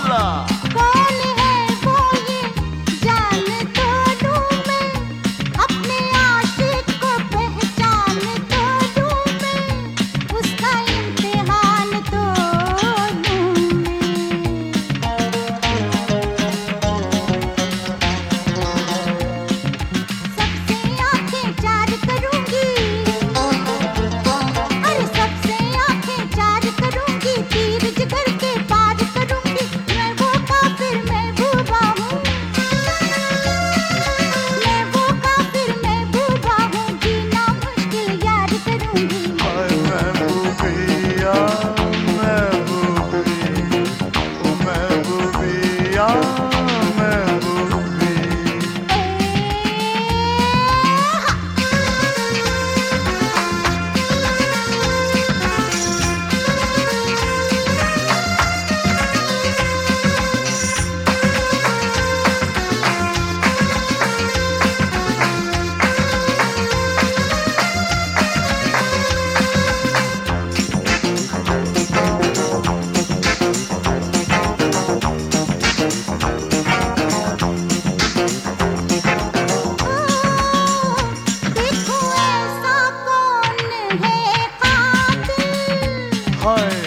बोला। कौन है वो ये जान तो लूं मैं, अपने आशिक को पहचान तो लूं मैं, उसका इम्तिहान तो लूं मैं। सबसे आंखें चार करूंगी, अरे सबसे आंखें चार करूंगी, तीर जिगर के पार करूंगी। मैं वो काफिर महबूबा हूँ, मैं वो काफिर महबूबा हूँ, जीना मुश्किल यार करूंगी। हाय महबूबिया महबूबी, ओ महबूबिया महबूबी। देखो ऐसा कौन है कातिल, हाय